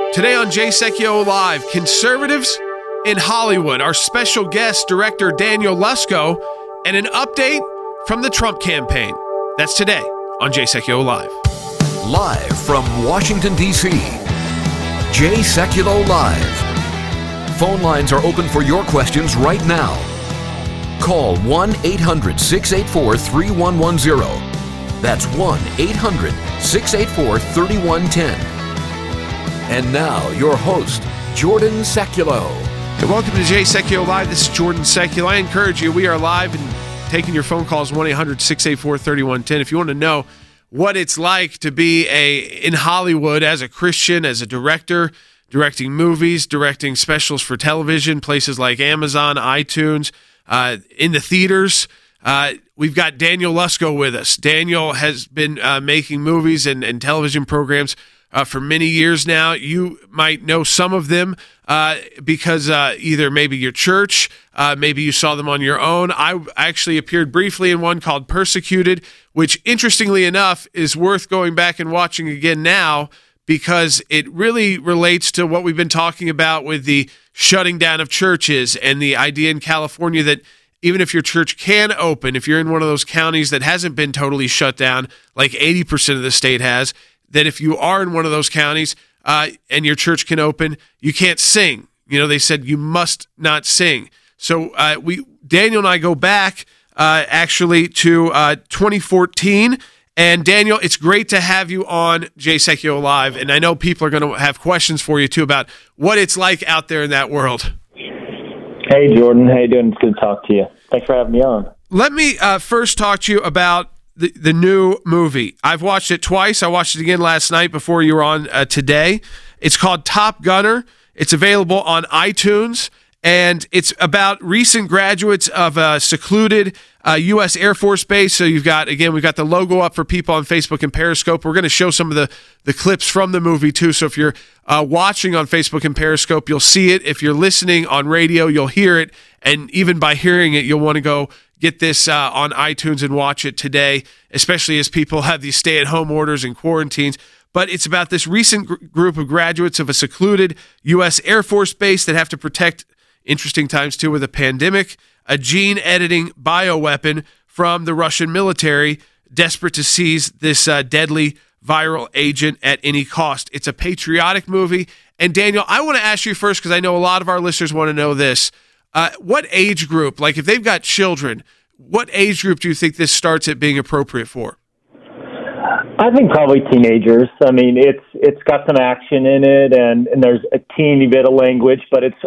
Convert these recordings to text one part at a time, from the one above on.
Today on Jay Secchio Live, conservatives in Hollywood. Our special guest, director Daniel Lusko, and an update from the Trump campaign. That's today on Jay Secchio Live. Live from Washington, D.C., Jay Secchio Live. Phone lines are open for your questions right now. Call 1-800-684-3110. That's 1-800-684-3110. And now, your host, Jordan Secchio. Hey, welcome to Jay Secchio Live. This is Jordan Secchio. I encourage you, we are live and taking your phone calls, 1-800-684-3110. If you want to know what it's like to be in Hollywood as a Christian, as a director, directing movies, directing specials for television, places like Amazon, iTunes, in the theaters. We've got Daniel Lusko with us. Daniel has been making movies and television programs for many years now. You might know some of them because either maybe your church, maybe you saw them on your own. I actually appeared briefly in one called Persecuted, which interestingly enough is worth going back and watching again now because it really relates to what we've been talking about with the shutting down of churches and the idea in California that even if your church can open, if you're in one of those counties that hasn't been totally shut down, like 80% of the state has, that if you are in one of those counties and your church can open, you can't sing. You know, they said you must not sing. So Daniel and I go back actually to 2014. And Daniel, it's great to have you on Jay Secchio Live. And I know people are going to have questions for you too about what it's like out there in that world. Hey, Jordan. How you doing? It's good to talk to you. Thanks for having me on. Let me first talk to you about the new movie. I've watched it twice. I watched it again last night before you were on today. It's called Top Gunner. It's available on iTunes, and it's about recent graduates of a secluded U.S. Air Force Base. So we've got the logo up for people on Facebook and Periscope. We're going to show some of the clips from the movie too. So if you're watching on Facebook and Periscope, you'll see it. If you're listening on radio, you'll hear it. And even by hearing it, you'll want to go get this on iTunes and watch it today, especially as people have these stay-at-home orders and quarantines. But it's about this recent group of graduates of a secluded U.S. Air Force Base that have to protect, interesting times too with a pandemic, a gene-editing bioweapon from the Russian military, desperate to seize this deadly viral agent at any cost. It's a patriotic movie. And Daniel, I want to ask you first, because I know a lot of our listeners want to know this. What age group, like if they've got children, what age group do you think this starts at being appropriate for? I think probably teenagers. I mean, it's got some action in it, and there's a teeny bit of language, but it's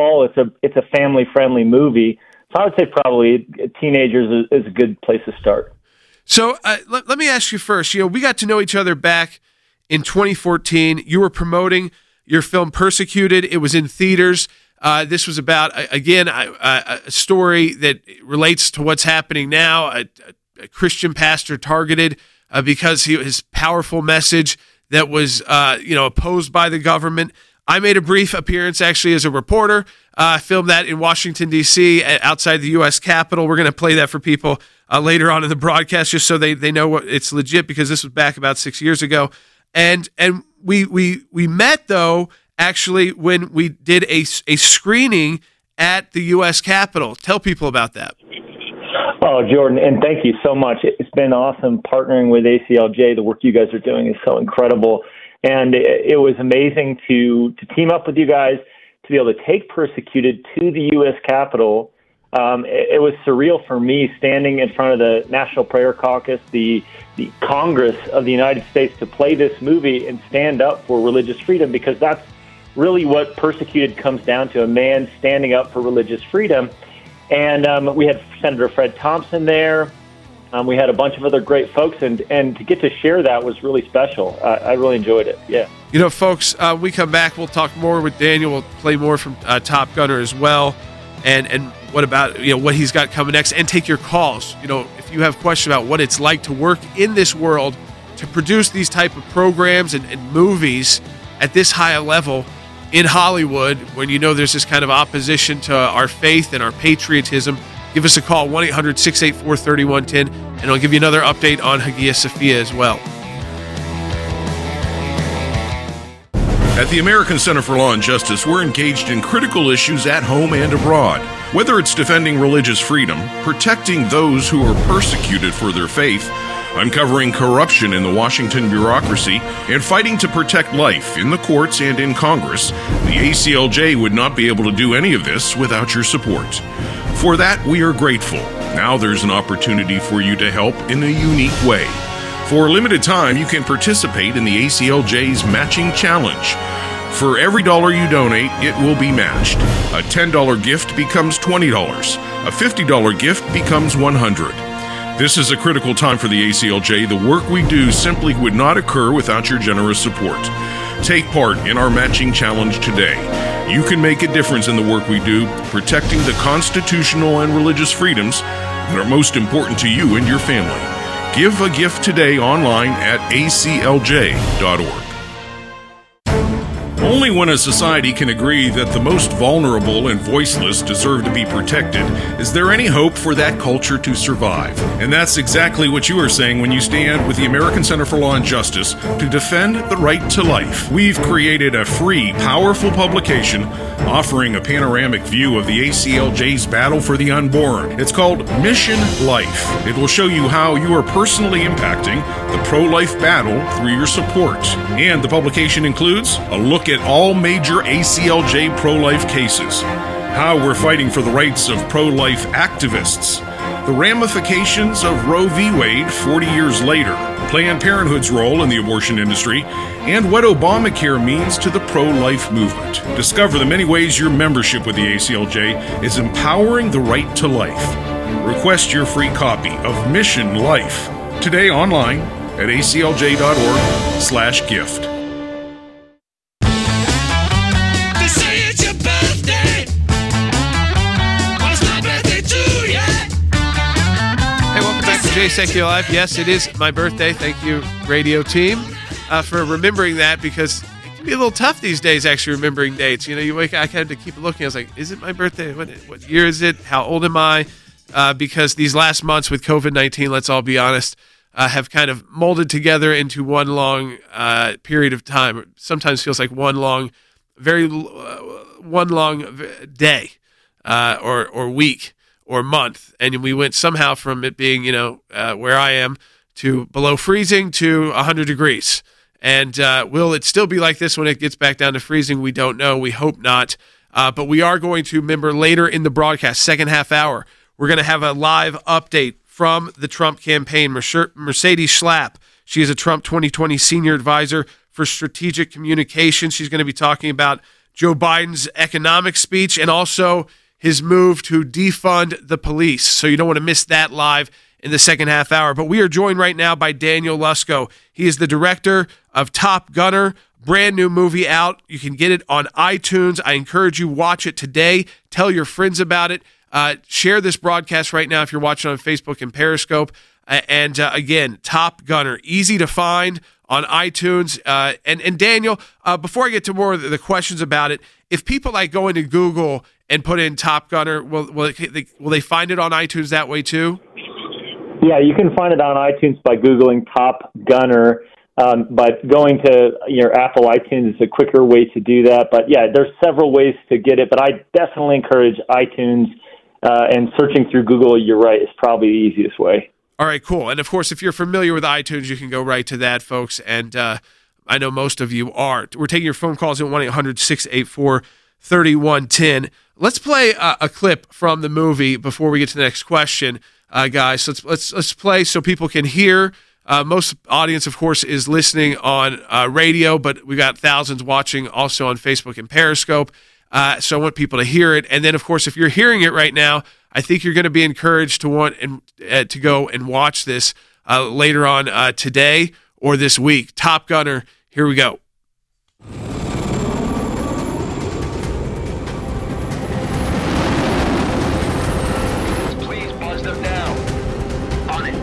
a family-friendly movie. So I would say probably teenagers is a good place to start. So let me ask you first. You know, we got to know each other back in 2014. You were promoting your film Persecuted. It was in theaters. This was about, again, a story that relates to what's happening now. A Christian pastor targeted because his powerful message that was, opposed by the government. I made a brief appearance actually as a reporter. Filmed that in Washington, D.C., outside the U.S. Capitol. We're going to play that for people later on in the broadcast, just so they know it's legit, because this was back about 6 years ago. And we met though. Actually, when we did a screening at the U.S. Capitol. Tell people about that. Oh, Jordan, and thank you so much. It's been awesome partnering with ACLJ. The work you guys are doing is so incredible. And it was amazing to team up with you guys, to be able to take Persecuted to the U.S. Capitol. It was surreal for me standing in front of the National Prayer Caucus, the Congress of the United States, to play this movie and stand up for religious freedom, because that's really what Persecuted comes down to, a man standing up for religious freedom. And we had Senator Fred Thompson there. We had a bunch of other great folks, and to get to share that was really special. I really enjoyed it, yeah. You know, folks, we come back, we'll talk more with Daniel. We'll play more from Top Gunner as well, and what about, what he's got coming next, and take your calls. If you have questions about what it's like to work in this world, to produce these type of programs and movies at this high a level, in Hollywood, when there's this kind of opposition to our faith and our patriotism, give us a call, 1-800-684-3110, and I'll give you another update on Hagia Sophia as well. At the American Center for Law and Justice, we're engaged in critical issues at home and abroad. Whether it's defending religious freedom, protecting those who are persecuted for their faith, uncovering corruption in the Washington bureaucracy, and fighting to protect life in the courts and in Congress, the ACLJ would not be able to do any of this without your support. For that, we are grateful. Now there's an opportunity for you to help in a unique way. For a limited time, you can participate in the ACLJ's Matching Challenge. For every dollar you donate, it will be matched. A $10 gift becomes $20. A $50 gift becomes $100. This is a critical time for the ACLJ. The work we do simply would not occur without your generous support. Take part in our Matching Challenge today. You can make a difference in the work we do, protecting the constitutional and religious freedoms that are most important to you and your family. Give a gift today online at aclj.org. Only when a society can agree that the most vulnerable and voiceless deserve to be protected is there any hope for that culture to survive. And that's exactly what you are saying when you stand with the American Center for Law and Justice to defend the right to life. We've created a free, powerful publication offering a panoramic view of the ACLJ's battle for the unborn. It's called Mission Life. It will show you how you are personally impacting the pro-life battle through your support. And the publication includes a look at all major ACLJ pro-life cases, how we're fighting for the rights of pro-life activists, the ramifications of Roe v. Wade 40 years later, Planned Parenthood's role in the abortion industry, and what Obamacare means to the pro-life movement. Discover the many ways your membership with the ACLJ is empowering the right to life. Request your free copy of Mission Life today online at aclj.org/gift. Jay Secular Live. Yes, it is my birthday. Thank you, radio team, for remembering that, because it can be a little tough these days, actually, remembering dates. You know, you wake up, I had to keep looking. I was like, is it my birthday? What year is it? How old am I? Because these last months with COVID-19, let's all be honest, have kind of molded together into one long period of time. It sometimes feels like one long day or week or month, and we went somehow from it being, where I am, to below freezing to 100 degrees. And will it still be like this when it gets back down to freezing? We don't know. We hope not. But we are going to, remember, later in the broadcast, second half hour, we're going to have a live update from the Trump campaign. Mercedes Schlapp, she is a Trump 2020 senior advisor for strategic communications. She's going to be talking about Joe Biden's economic speech and also his move to defund the police. So you don't want to miss that live in the second half hour. But we are joined right now by Daniel Lusko. He is the director of Top Gunner, brand new movie out. You can get it on iTunes. I encourage you, watch it today. Tell your friends about it. Share this broadcast right now if you're watching on Facebook and Periscope. And again, Top Gunner, easy to find on iTunes. And Daniel, before I get to more of the questions about it, if people like go into Google and put in Top Gunner, will they find it on iTunes that way too? Yeah, you can find it on iTunes by Googling Top Gunner, but going to your Apple iTunes is a quicker way to do that. But yeah, there's several ways to get it, but I definitely encourage iTunes, and searching through Google, you're right, is probably the easiest way. All right, cool. And of course, if you're familiar with iTunes, you can go right to that, folks. And I know most of you are. We're taking your phone calls at 1-800-684-3110. Let's play a clip from the movie before we get to the next question, guys. So let's play so people can hear. Most audience, of course, is listening on radio, but we got thousands watching also on Facebook and Periscope. So I want people to hear it. And then, of course, if you're hearing it right now, I think you're going to be encouraged to want to go and watch this later on today or this week. Top Gunner, here we go. Please buzz them down. On it.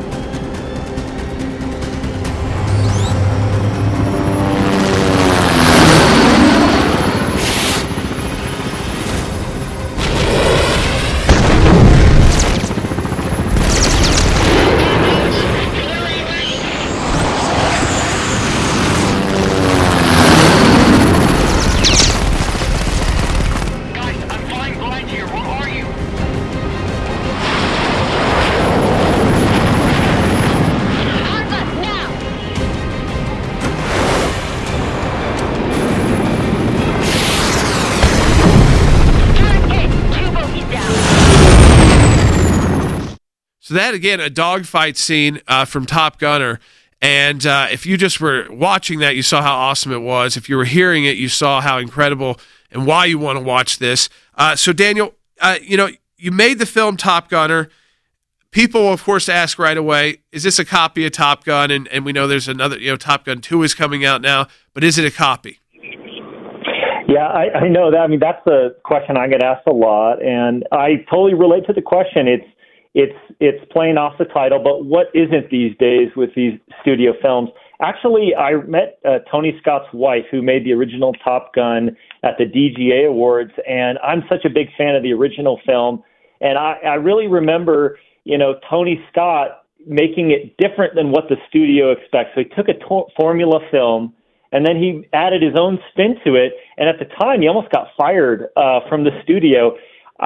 So that, again, a dogfight scene from Top Gunner. And if you just were watching that, you saw how awesome it was. If you were hearing it, you saw how incredible and why you want to watch this. So, Daniel, you made the film Top Gunner. People, of course, ask right away, is this a copy of Top Gun? And we know there's another, Top Gun 2 is coming out now, but is it a copy? Yeah, I know that. I mean, that's the question I get asked a lot, and I totally relate to the question. It's playing off the title, but what isn't these days with these studio films? Actually, I met Tony Scott's wife, who made the original Top Gun at the DGA Awards, and I'm such a big fan of the original film, and I really remember, Tony Scott making it different than what the studio expects. So he took a formula film, and then he added his own spin to it, and at the time, he almost got fired from the studio.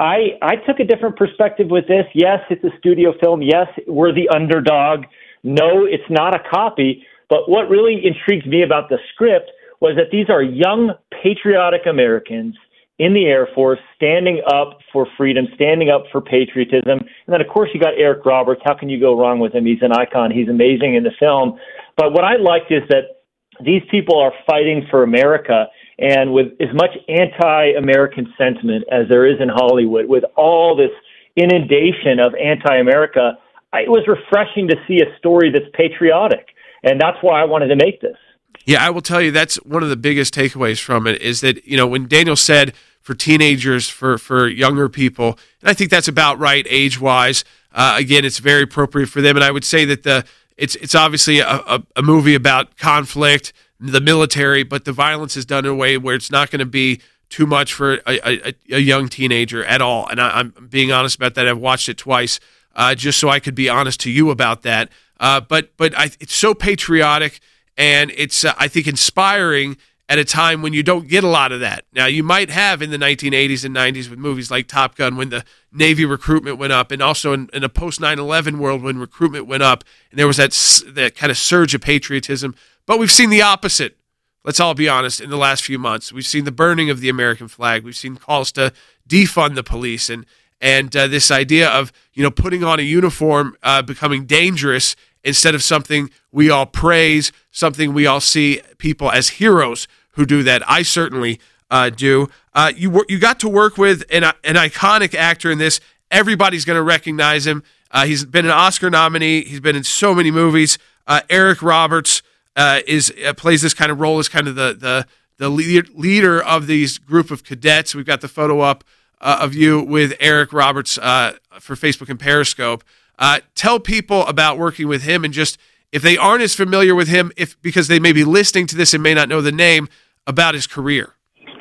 I took a different perspective with this. Yes, it's a studio film. Yes, we're the underdog. No, it's not a copy. But what really intrigued me about the script was that these are young, patriotic Americans in the Air Force standing up for freedom, standing up for patriotism. And then, of course, you got Eric Roberts. How can you go wrong with him? He's an icon. He's amazing in the film. But what I liked is that these people are fighting for America. And with as much anti-American sentiment as there is in Hollywood, with all this inundation of anti-America, it was refreshing to see a story that's patriotic. And that's why I wanted to make this. Yeah, I will tell you that's one of the biggest takeaways from it is that, when Daniel said for teenagers, for younger people, and I think that's about right age-wise, again, it's very appropriate for them. And I would say that it's obviously a movie about conflict, the military, but the violence is done in a way where it's not going to be too much for a young teenager at all. And I'm being honest about that. I've watched it twice just so I could be honest to you about that. But it's so patriotic, and it's, I think, inspiring at a time when you don't get a lot of that. Now, you might have in the 1980s and 90s with movies like Top Gun when the Navy recruitment went up, and also in a post 9/11 world when recruitment went up, and there was that kind of surge of patriotism. But we've seen the opposite, let's all be honest, in the last few months. We've seen the burning of the American flag. We've seen calls to defund the police, and this idea of putting on a uniform becoming dangerous instead of something we all praise, something we all see people as heroes who do that. I certainly do. You got to work with an iconic actor in this. Everybody's going to recognize him. He's been an Oscar nominee. He's been in so many movies. Eric Roberts plays this kind of role as kind of the leader of these group of cadets. We've got the photo up of you with Eric Roberts for Facebook and Periscope. Tell people about working with him, and just if they aren't as familiar with him, because they may be listening to this and may not know the name, about his career.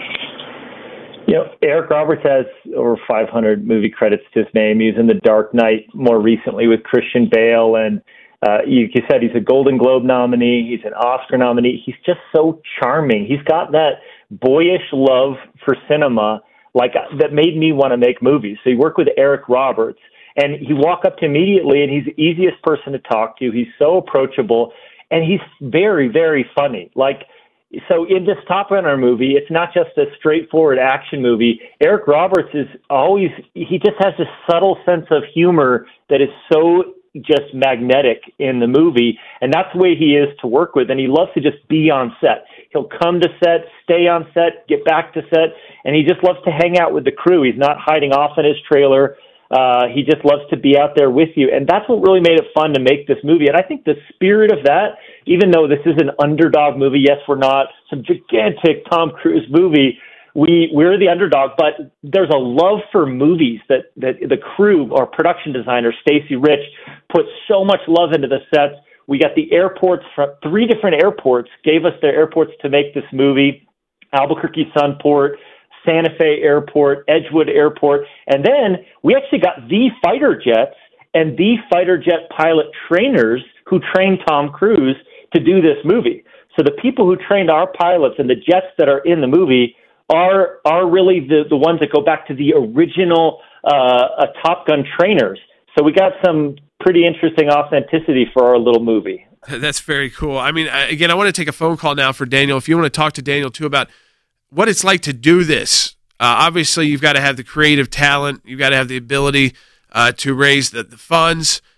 Eric Roberts has over 500 movie credits to his name. He was in The Dark Knight more recently with Christian Bale, and you said he's a Golden Globe nominee. He's an Oscar nominee. He's just so charming. He's got that boyish love for cinema, that made me want to make movies. So you work with Eric Roberts, and you walk up to him immediately, and he's the easiest person to talk to. He's so approachable, and he's very, very funny. So in this Top Gunner movie, it's not just a straightforward action movie. Eric Roberts he just has this subtle sense of humor that is so just magnetic in the movie, and that's the way he is to work with, and he loves to just be on set. He'll come to set, stay on set, get back to set, and he just loves to hang out with the crew. He's not hiding off in his trailer. He just loves to be out there with you, and that's what really made it fun to make this movie. And I think the spirit of that, even though this is an underdog movie, yes, we're not some gigantic Tom Cruise movie, we're the underdog, but there's a love for movies that the crew, or production designer Stacy Rich, put so much love into the sets. We got the airports from 3 different airports, gave us their airports to make this movie: Albuquerque Sunport, Santa Fe Airport, Edgewood Airport, and then we actually got the fighter jets and the fighter jet pilot trainers who trained Tom Cruise to do this movie. So the people who trained our pilots and the jets that are in the movie are really the ones that go back to the original Top Gun trainers. So we got some pretty interesting authenticity for our little movie. That's very cool. I mean, again, I want to take a phone call now for Daniel. If you want to talk to Daniel, too, about what it's like to do this. Obviously, you've got to have the creative talent. You've got to have the ability to raise the funds.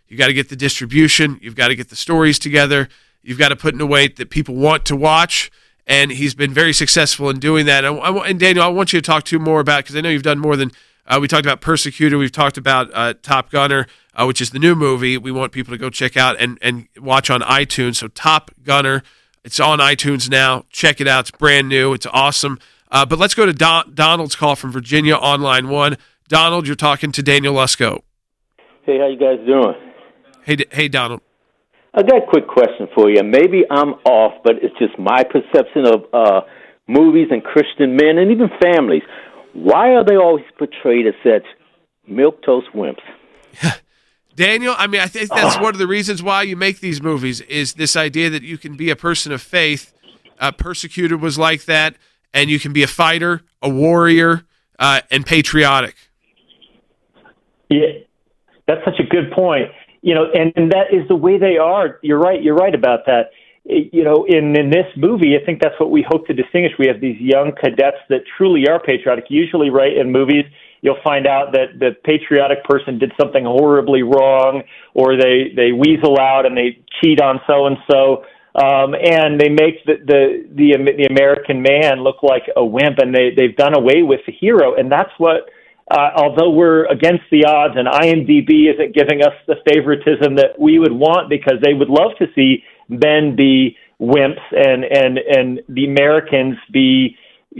You got to get the distribution. You've got to get the stories together. You've got to put in a way that people want to watch. And he's been very successful in doing that. And Daniel, I want you to talk more about, because I know you've done more than, we talked about Persecutor, we've talked about Top Gunner, which is the new movie we want people to go check out and watch on iTunes. So Top Gunner, it's on iTunes now. Check it out. It's brand new. It's awesome. But let's go to Donald's call from Virginia on line 1. Donald, you're talking to Daniel Lusko. Hey, how you guys doing? Hey, Donald. I got a quick question for you. Maybe I'm off, but it's just my perception of movies and Christian men and even families. Why are they always portrayed as such milquetoast wimps? Daniel, I mean, I think that's one of the reasons why you make these movies, is this idea that you can be a person of faith. Persecuted was like that, and you can be a fighter, a warrior, and patriotic. Yeah, that's such a good point. And that is the way they are. You're right about that. In this movie, I think that's what we hope to distinguish. We have these young cadets that truly are patriotic. Usually, right, in movies, you'll find out that the patriotic person did something horribly wrong, or they weasel out and they cheat on so-and-so, and they make the American man look like a wimp, and they've done away with the hero. And that's what, although we're against the odds, and IMDb isn't giving us the favoritism that we would want, because they would love to see men be wimps and the Americans be,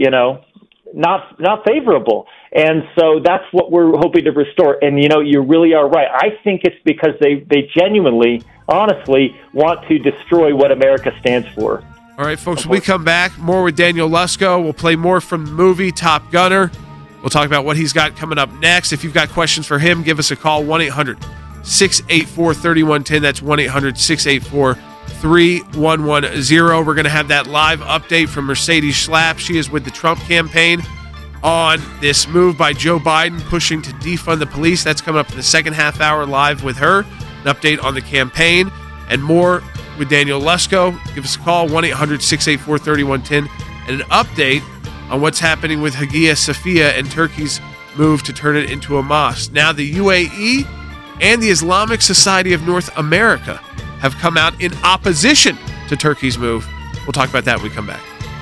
not favorable. And so that's what we're hoping to restore. And, you really are right. I think it's because they genuinely, honestly want to destroy what America stands for. All right, folks, when we come back, more with Daniel Lusko. We'll play more from the movie Top Gunner. We'll talk about what he's got coming up next. If you've got questions for him, give us a call, 1-800-684-3110. That's 1-800-684-3110. We're going to have that live update from Mercedes Schlapp. She is with the Trump campaign on this move by Joe Biden pushing to defund the police. That's coming up in the second half hour live with her. An update on the campaign and more with Daniel Lusko. Give us a call, 1-800-684-3110, and an update on what's happening with Hagia Sophia and Turkey's move to turn it into a mosque. Now the UAE and the Islamic Society of North America have come out in opposition to Turkey's move. We'll talk about that when we come back.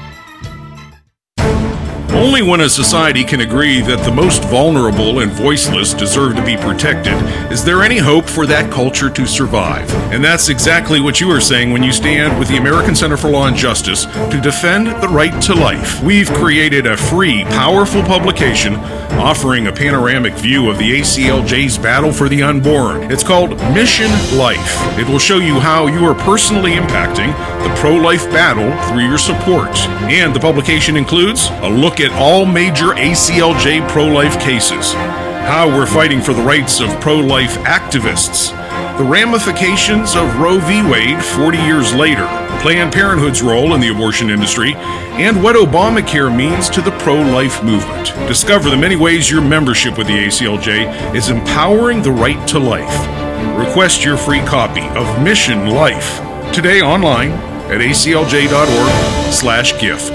Only when a society can agree that the most vulnerable and voiceless deserve to be protected is there any hope for that culture to survive. And that's exactly what you are saying when you stand with the American Center for Law and Justice to defend the right to life. We've created a free, powerful publication offering a panoramic view of the ACLJ's battle for the unborn. It's called Mission Life. It will show you how you are personally impacting the pro-life battle through your support. And the publication includes a look at all major ACLJ pro-life cases, how we're fighting for the rights of pro-life activists, the ramifications of Roe v. Wade 40 years later, Planned Parenthood's role in the abortion industry, and what Obamacare means to the pro-life movement. Discover the many ways your membership with the ACLJ is empowering the right to life. Request your free copy of Mission Life today online at aclj.org/gift.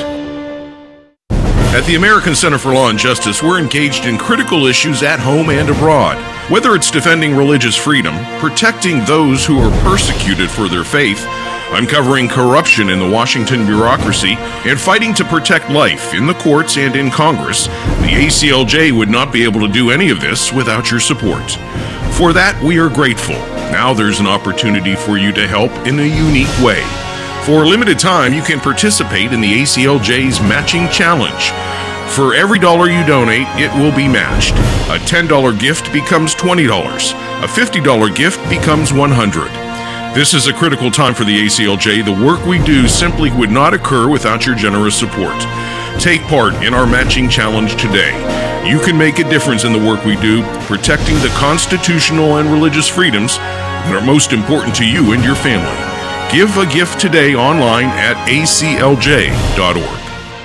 At the American Center for Law and Justice, we're engaged in critical issues at home and abroad. Whether it's defending religious freedom, protecting those who are persecuted for their faith, uncovering corruption in the Washington bureaucracy, and fighting to protect life in the courts and in Congress, the ACLJ would not be able to do any of this without your support. For that, we are grateful. Now there's an opportunity for you to help in a unique way. For a limited time, you can participate in the ACLJ's Matching Challenge. For every dollar you donate, it will be matched. A $10 gift becomes $20. A $50 gift becomes $100. This is a critical time for the ACLJ. The work we do simply would not occur without your generous support. Take part in our Matching Challenge today. You can make a difference in the work we do, protecting the constitutional and religious freedoms that are most important to you and your family. Give a gift today online at aclj.org.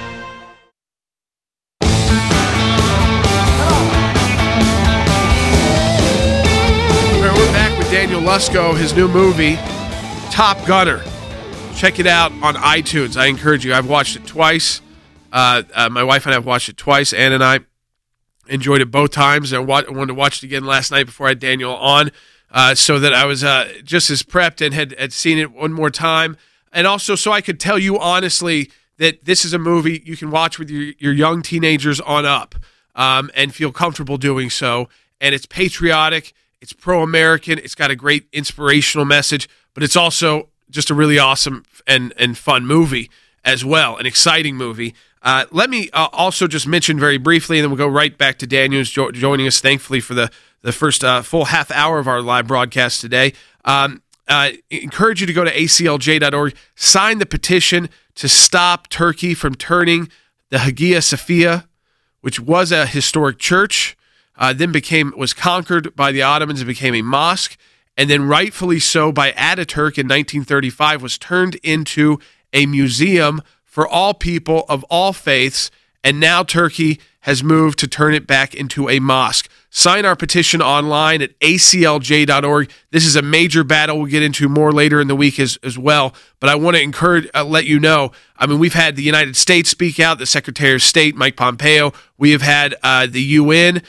We're back with Daniel Lusko, his new movie, Top Gunner. Check it out on iTunes. I encourage you. I've watched it twice. My wife and I have watched it twice. Ann and I enjoyed it both times. I wanted to watch it again last night before I had Daniel on. so that I was just as prepped and had seen it one more time. And also so I could tell you honestly that this is a movie you can watch with your young teenagers on up and feel comfortable doing so. And it's patriotic, it's pro-American, it's got a great inspirational message, but it's also just a really awesome and fun movie as well, an exciting movie. Let me also just mention very briefly, and then we'll go right back to Daniel, who's joining us, thankfully, for the first full half hour of our live broadcast today. Encourage you to go to aclj.org, sign the petition to stop Turkey from turning the Hagia Sophia, which was a historic church, then was conquered by the Ottomans and became a mosque, and then rightfully so by Ataturk in 1935 was turned into a museum for all people of all faiths, and now Turkey has moved to turn it back into a mosque. Sign our petition online at aclj.org. This is a major battle we'll get into more later in the week as well, but I want to let you know, I mean, we've had the United States speak out, the Secretary of State, Mike Pompeo. We have had the UN,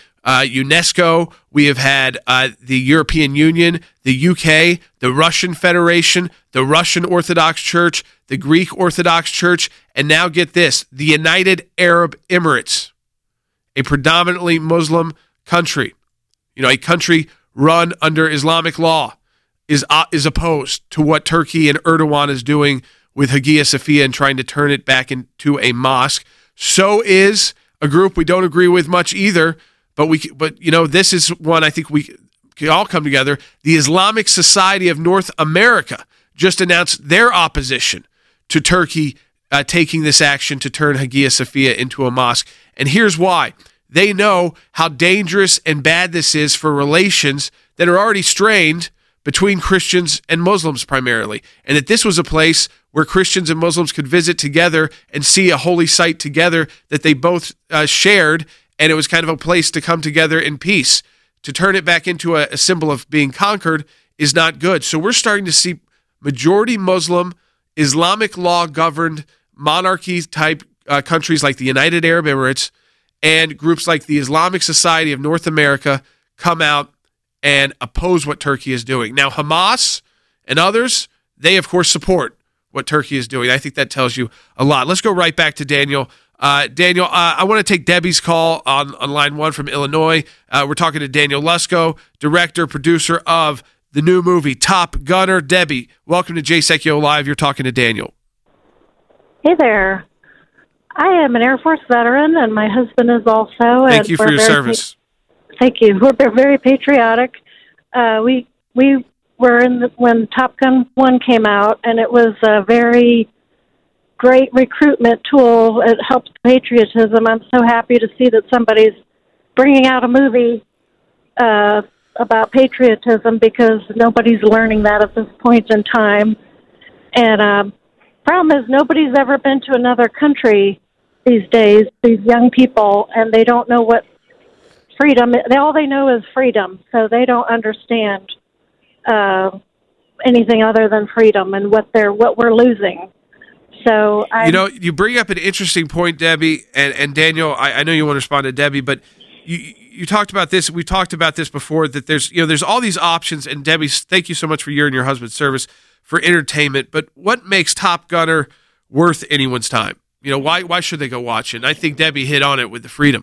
UNESCO, we have had the European Union, the UK, the Russian Federation, the Russian Orthodox Church, the Greek Orthodox Church, and now get this, the United Arab Emirates, a predominantly Muslim country, a country run under Islamic law, is opposed to what Turkey and Erdogan is doing with Hagia Sophia and trying to turn it back into a mosque. So is a group we don't agree with much either, but this is one I think we can all come together. The Islamic Society of North America just announced their opposition to Turkey taking this action to turn Hagia Sophia into a mosque. And here's why. They know how dangerous and bad this is for relations that are already strained between Christians and Muslims primarily, and that this was a place where Christians and Muslims could visit together and see a holy site together that they both shared, and it was kind of a place to come together in peace. To turn it back into a symbol of being conquered is not good. So we're starting to see majority Muslim, Islamic law-governed monarchy-type countries like the United Arab Emirates and groups like the Islamic Society of North America come out and oppose what Turkey is doing. Now, Hamas and others, they, of course, support what Turkey is doing. I think that tells you a lot. Let's go right back to Daniel. Daniel, I want to take Debbie's call on line one from Illinois. We're talking to Daniel Lusko, director, producer of the new movie Top Gunner. Debbie, welcome to Jay Secchio Live. You're talking to Daniel. Hey there. I am an Air Force veteran, and my husband is also. Thank you for your service. Thank you. We're very patriotic. We were when Top Gun 1 came out, and it was a very great recruitment tool. It helps patriotism. I'm so happy to see that somebody's bringing out a movie about patriotism, because nobody's learning that at this point in time. And problem is, nobody's ever been to another country these days, these young people, and they don't know what freedom, all they know is freedom, so they don't understand anything other than freedom and what we're losing. So you bring up an interesting point, Debbie, and Daniel, I know you want to respond to Debbie, but you talked about this, we talked about this before, that there's all these options, and Debbie, thank you so much for your and your husband's service for entertainment, but what makes Top Gunner worth anyone's time? Why should they go watch it? And I think Debbie hit on it with the freedom.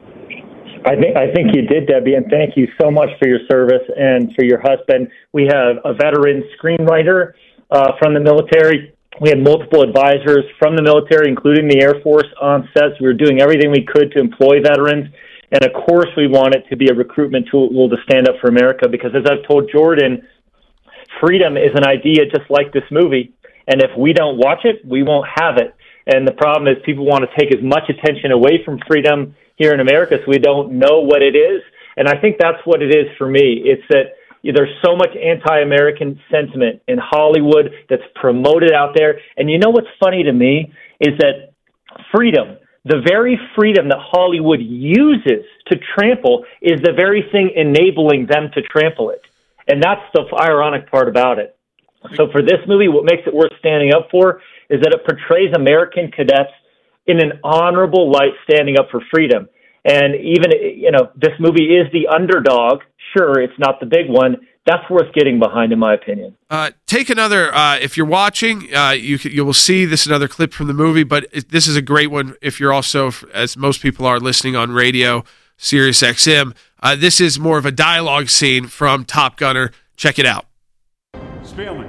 I think you did, Debbie, and thank you so much for your service and for your husband. We have a veteran screenwriter from the military. We had multiple advisors from the military, including the Air Force, on sets. We were doing everything we could to employ veterans. And, of course, we want it to be a recruitment tool to stand up for America, because, as I've told Jordan, freedom is an idea just like this movie. And if we don't watch it, we won't have it. And the problem is people want to take as much attention away from freedom here in America, so we don't know what it is. And I think that's what it is for me. It's that there's so much anti-American sentiment in Hollywood that's promoted out there. And you know what's funny to me is that freedom, the very freedom that Hollywood uses to trample, is the very thing enabling them to trample it. And that's the ironic part about it. So for this movie, what makes it worth standing up for is that it portrays American cadets in an honorable light, standing up for freedom. And even, this movie is the underdog. Sure, it's not the big one. That's worth getting behind, in my opinion. Take another, if you're watching, you will see this another clip from the movie, but this is a great one if you're also, as most people are, listening on radio, Sirius XM. This is more of a dialogue scene from Top Gunner. Check it out. Spielman.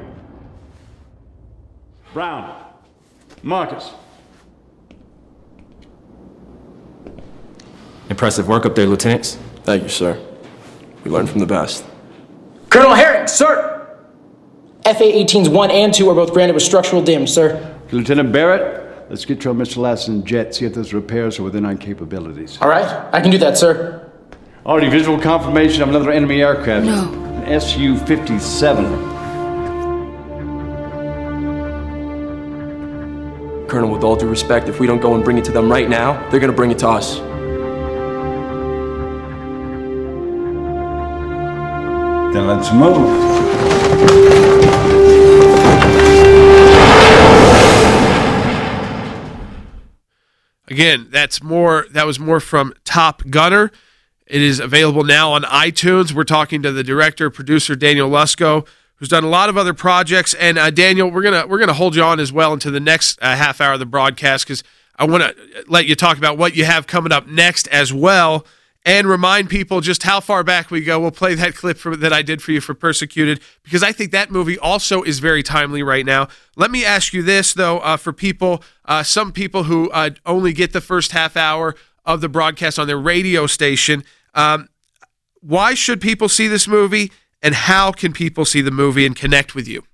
Brown. Marcus. Impressive work up there, Lieutenants. Thank you, sir. We learned from the best. Colonel Herring, sir! FA-18s 1 and 2 are both granted with structural damage, sir. Lieutenant Barrett, let's get you on Mr. Lassen's jet, see if those repairs are within our capabilities. All right, I can do that, sir. Already visual confirmation of another enemy aircraft. No. An Su-57. Colonel, with all due respect, if we don't go and bring it to them right now, they're going to bring it to us. Then let's move. Again, that was more from Top Gunner. It is available now on iTunes. We're talking to the director, producer, Daniel Lusko, who's done a lot of other projects. And Daniel, we're gonna hold you on as well into the next half hour of the broadcast, because I want to let you talk about what you have coming up next as well, and remind people just how far back we go. We'll play that clip that I did for you for Persecuted, because I think that movie also is very timely right now. Let me ask you this, though, for people, some people who only get the first half hour of the broadcast on their radio station, why should people see this movie, and how can people see the movie and connect with you?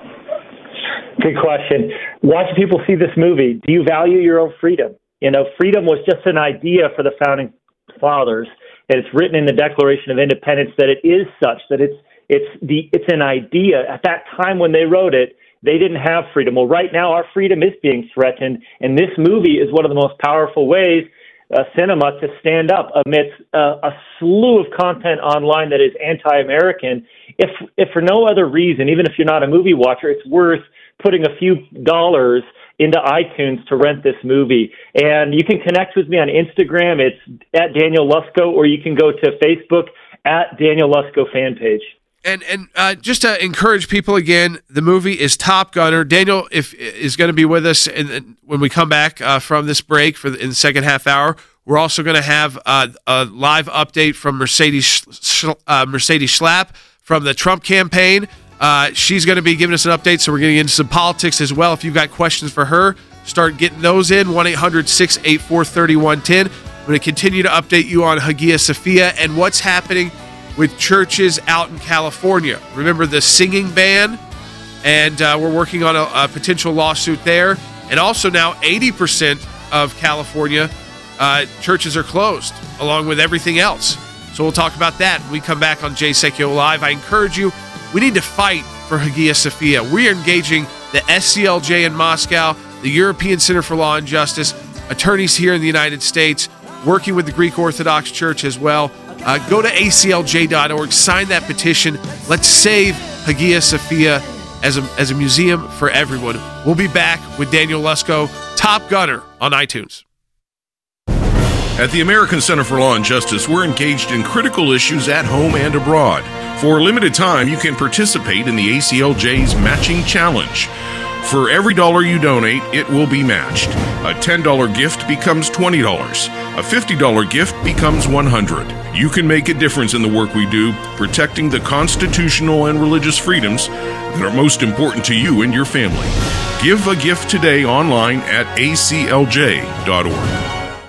Good question. Why should people see this movie? Do you value your own freedom? Freedom was just an idea for the founding fathers, and it's written in the Declaration of Independence that it is such, that it's an idea. At that time when they wrote it, they didn't have freedom. Well, right now our freedom is being threatened, and this movie is one of the most powerful ways cinema to stand up amidst a slew of content online that is anti-American. If for no other reason, even if you're not a movie watcher, it's worth putting a few dollars into iTunes to rent this movie. And you can connect with me on Instagram. It's at Daniel Lusko, or you can go to Facebook at Daniel Lusko fan page. And just to encourage people again, the movie is Top Gunner. Daniel is going to be with us when we come back from this break in the second half hour. We're also going to have a live update from Mercedes Schlapp from the Trump campaign. She's going to be giving us an update, so we're getting into some politics as well. If you've got questions for her, start getting those in, 1-800-684-3110. I'm going to continue to update you on Hagia Sophia and what's happening with churches out in California. Remember the singing ban? And we're working on a potential lawsuit there. And also now 80% of California churches are closed, along with everything else. So we'll talk about that when we come back on Jay Sekulow Live. I encourage you, we need to fight for Hagia Sophia. We are engaging the SCLJ in Moscow, the European Center for Law and Justice, attorneys here in the United States, working with the Greek Orthodox Church as well. Go to aclj.org, sign that petition. Let's save Hagia Sophia as a museum for everyone. We'll be back with Daniel Lusko, Top Gunner, on iTunes. At the American Center for Law and Justice, we're engaged in critical issues at home and abroad. For a limited time, you can participate in the ACLJ's Matching Challenge. For every dollar you donate, it will be matched. A $10 gift becomes $20. A $50 gift becomes $100. You can make a difference in the work we do, protecting the constitutional and religious freedoms that are most important to you and your family. Give a gift today online at aclj.org.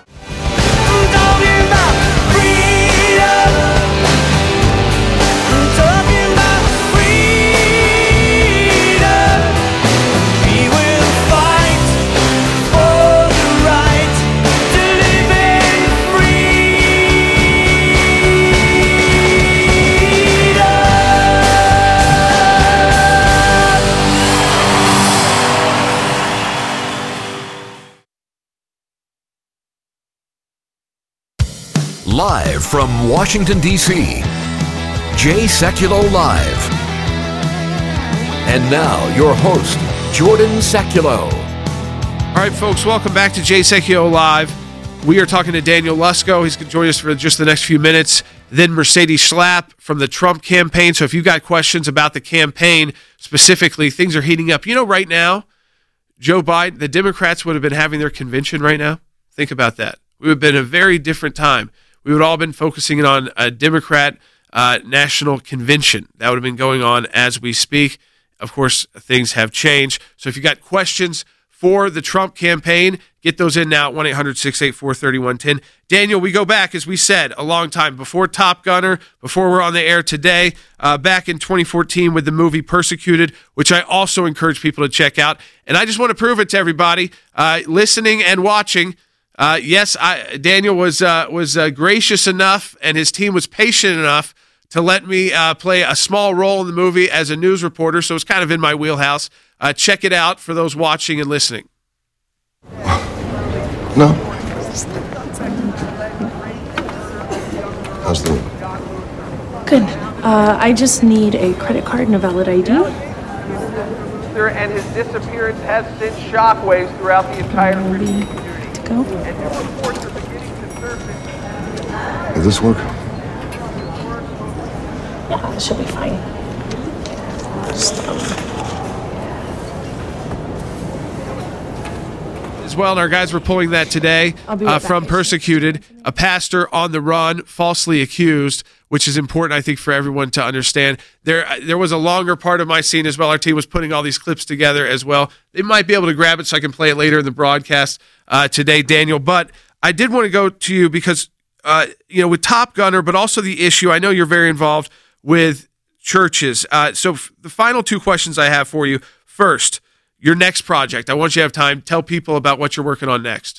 Live from Washington, D.C., Jay Sekulow Live. And now, your host, Jordan Sekulow. All right, folks, welcome back to Jay Sekulow Live. We are talking to Daniel Lusko. He's going to join us for just the next few minutes. Then Mercedes Schlapp from the Trump campaign. So if you've got questions about the campaign specifically, things are heating up. You know, right now, Joe Biden, the Democrats would have been having their convention right now. Think about that. We would have been a very different time. We would all been focusing on a Democrat national convention. That would have been going on as we speak. Of course, things have changed. So if you got questions for the Trump campaign, get those in now at 1-800-684-3110. Daniel, we go back, as we said, a long time, before Top Gunner, before we're on the air today, back in 2014 with the movie Persecuted, which I also encourage people to check out. And I just want to prove it to everybody, listening and watching. Yes, Daniel was gracious enough, and his team was patient enough to let me play a small role in the movie as a news reporter, so it's kind of in my wheelhouse. Check it out for those watching and listening. No. How's the room? Good. I just need a credit card and a valid ID. And his disappearance has sent shockwaves throughout the entire Christian community. To go. And new reports are beginning to surface. Did this work? Yeah, it should be fine. Just, as well, and our guys were pulling that today from Persecuted, a pastor on the run, falsely accused, which is important, I think, for everyone to understand. There was a longer part of my scene as well. Our team was putting all these clips together as well. They might be able to grab it so I can play it later in the broadcast today, Daniel. But I did want to go to you because, with Top Gunner, but also the issue, I know you're very involved with churches. So the final two questions I have for you. First, your next project. I want you to have time. Tell people about what you're working on next.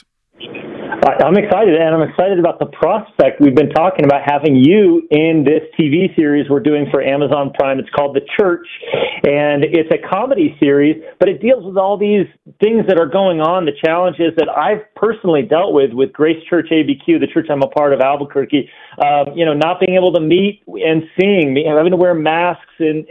I'm excited, and I'm excited about the prospect. We've been talking about having you in this TV series we're doing for Amazon Prime. It's called The Church, and it's a comedy series, but it deals with all these things that are going on, the challenges that I've personally dealt with Grace Church ABQ, the church I'm a part of, Albuquerque, not being able to meet and seeing, having to wear masks and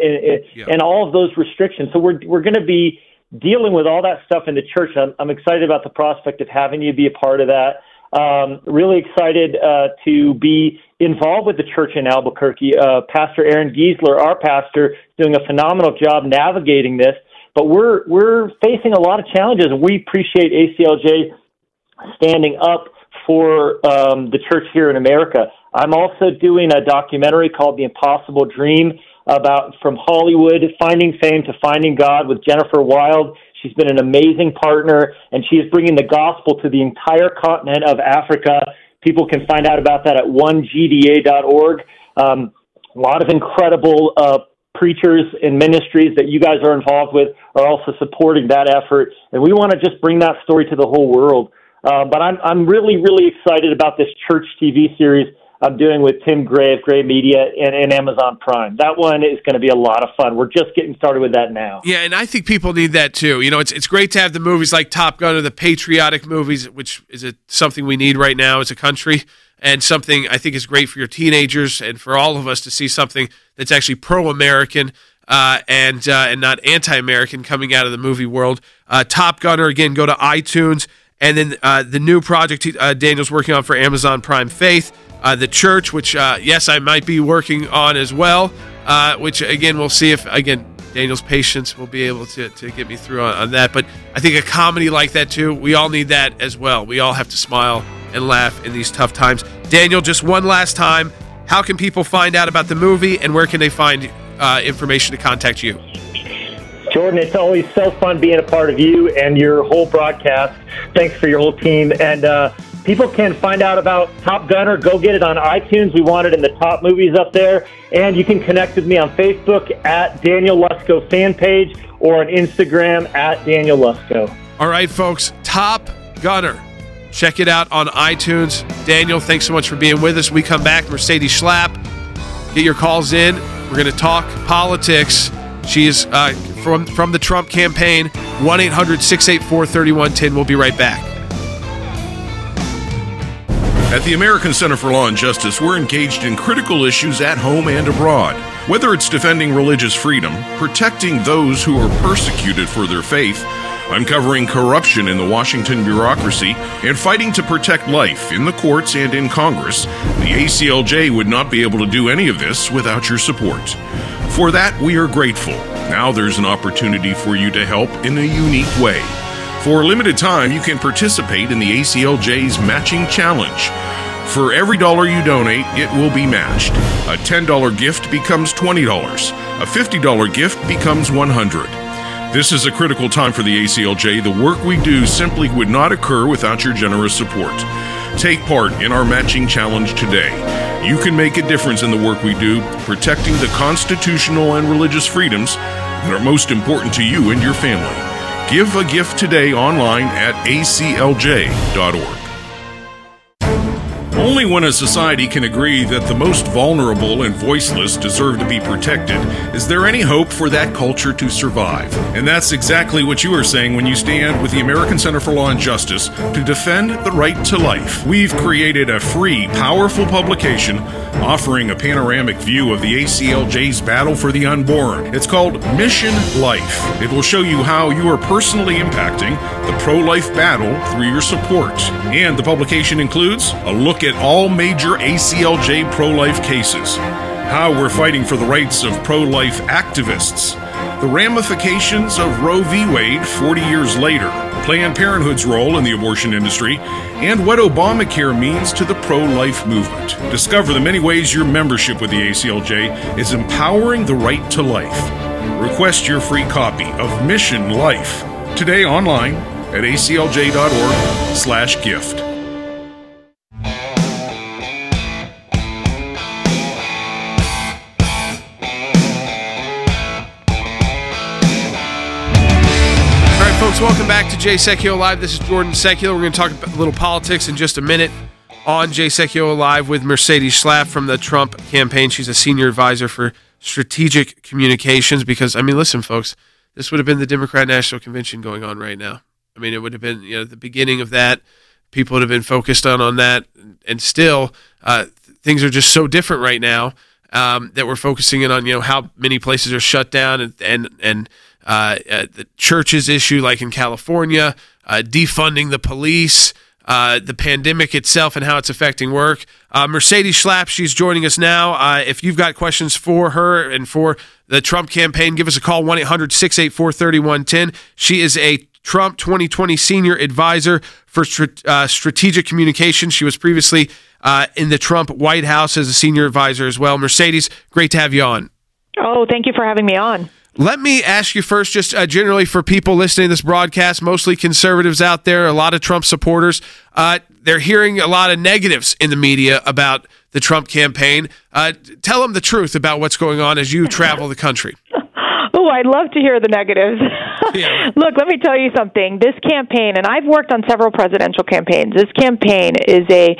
all of those restrictions. So we're going to be dealing with all that stuff in the church. I'm excited about the prospect of having you be a part of that. Really excited to be involved with the church in Albuquerque. Pastor Aaron Giesler, our pastor, is doing a phenomenal job navigating this. But we're facing a lot of challenges, and we appreciate ACLJ standing up for the church here in America. I'm also doing a documentary called The Impossible Dream, about from Hollywood, finding fame to finding God, with Jennifer Wild. She's been an amazing partner, and she is bringing the gospel to the entire continent of Africa. People can find out about that at onegda.org. A lot of incredible preachers and ministries that you guys are involved with are also supporting that effort, and we want to just bring that story to the whole world. But I'm really, really excited about this church TV series I'm doing with Tim Gray of Gray Media and Amazon Prime. That one is going to be a lot of fun. We're just getting started with that now. Yeah, and I think people need that too. It's great to have the movies like Top Gun or the patriotic movies, which is something we need right now as a country, and something I think is great for your teenagers and for all of us to see something that's actually pro-American and not anti-American coming out of the movie world. Top Gunner, again, go to iTunes. And then the new project Daniel's working on for Amazon Prime, Faith. The Church, which, yes, I might be working on as well, which, again, we'll see if, again, Daniel's patience will be able to get me through on that. But I think a comedy like that, too, we all need that as well. We all have to smile and laugh in these tough times. Daniel, just one last time, how can people find out about the movie, and where can they find information to contact you? Jordan, it's always so fun being a part of you and your whole broadcast. Thanks for your whole team. And people can find out about Top Gunner. Go get it on iTunes. We want it in the top movies up there. And you can connect with me on Facebook at Daniel Lusko fan page or on Instagram at Daniel Lusko. All right, folks, Top Gunner. Check it out on iTunes. Daniel, thanks so much for being with us. We come back, Mercedes Schlapp. Get your calls in. We're going to talk politics. She is from the Trump campaign. 1-800-684-3110. We'll be right back. At the American Center for Law and Justice, we're engaged in critical issues at home and abroad. Whether it's defending religious freedom, protecting those who are persecuted for their faith, uncovering corruption in the Washington bureaucracy, and fighting to protect life in the courts and in Congress. The ACLJ would not be able to do any of this without your support. For that, we are grateful. Now there's an opportunity for you to help in a unique way. For a limited time, you can participate in the ACLJ's Matching Challenge. For every dollar you donate, it will be matched. A $10 gift becomes $20. A $50 gift becomes $100. This is a critical time for the ACLJ. The work we do simply would not occur without your generous support. Take part in our Matching Challenge today. You can make a difference in the work we do, protecting the constitutional and religious freedoms that are most important to you and your family. Give a gift today online at aclj.org. Only when a society can agree that the most vulnerable and voiceless deserve to be protected is there any hope for that culture to survive. And that's exactly what you are saying when you stand with the American Center for Law and Justice to defend the right to life. We've created a free, powerful publication offering a panoramic view of the ACLJ's battle for the unborn. It's called Mission Life. It will show you how you are personally impacting the pro-life battle through your support. And the publication includes a look at all major ACLJ pro-life cases, how we're fighting for the rights of pro-life activists, the ramifications of Roe v. Wade 40 years later, Planned Parenthood's role in the abortion industry, and what Obamacare means to the pro-life movement. Discover the many ways your membership with the ACLJ is empowering the right to life. Request your free copy of Mission Life today online at aclj.org/gift. Folks, welcome back to Jay Sekulow Live. This is Jordan Sekulow. We're going to talk a little politics in just a minute on Jay Sekulow Live with Mercedes Schlapp from the Trump campaign. She's a senior advisor for strategic communications because, I mean, listen, folks, this would have been the Democrat National Convention going on right now. I mean, it would have been, the beginning of that. People would have been focused on that. And still, things are just so different right now that we're focusing in on, how many places are shut down and the churches issue, like in California, defunding the police, the pandemic itself and how it's affecting work. Mercedes Schlapp, she's joining us now. If you've got questions for her and for the Trump campaign, give us a call, 1-800-684-3110. She is a Trump 2020 senior advisor for strategic communications. She was previously in the Trump White House as a senior advisor as well. Mercedes, great to have you on. Oh, thank you for having me on. Let me ask you first, just generally for people listening to this broadcast, mostly conservatives out there, a lot of Trump supporters, they're hearing a lot of negatives in the media about the Trump campaign. Tell them the truth about what's going on as you travel the country. Oh, I'd love to hear the negatives. Yeah. Look, let me tell you something. This campaign, and I've worked on several presidential campaigns, this campaign is a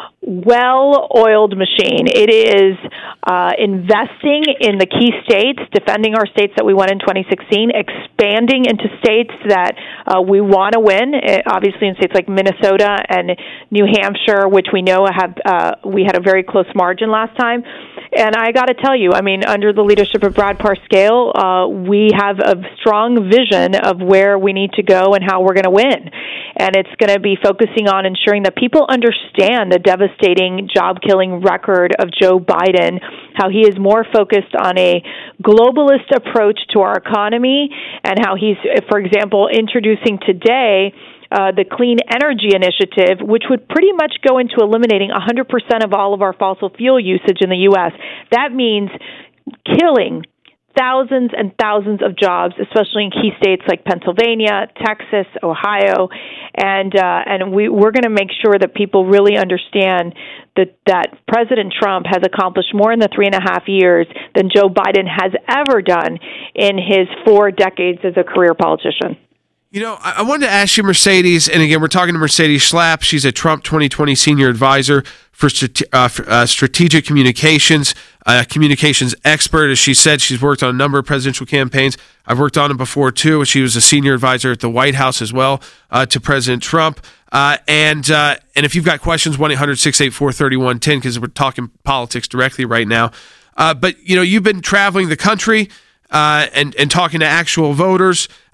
well-oiled machine. It is investing in the key states, defending our states that we won in 2016, expanding into states that we want to win, obviously in states like Minnesota and New Hampshire, which we know we had a very close margin last time. And I got to tell you, I mean, under the leadership of Brad Parscale, we have a strong vision of where we need to go and how we're going to win. And it's going to be focusing on ensuring that people understand the devastating job-killing record of Joe Biden, how he is more focused on a globalist approach to our economy, and how he's, for example, introducing today the Clean Energy Initiative, which would pretty much go into eliminating 100% of all of our fossil fuel usage in the U.S. That means killing thousands and thousands of jobs, especially in key states like Pennsylvania, Texas, Ohio, and we're going to make sure that people really understand that President Trump has accomplished more in the 3.5 years than Joe Biden has ever done in his 4 decades as a career politician. I wanted to ask you, Mercedes, and again, we're talking to Mercedes Schlapp. She's a Trump 2020 senior advisor for strategic communications, communications expert. As she said, she's worked on a number of presidential campaigns. I've worked on them before, too. She was a senior advisor at the White House as well to President Trump. And if you've got questions, 1-800-684-3110, because we're talking politics directly right now. But, you've been traveling the country and talking to actual voters.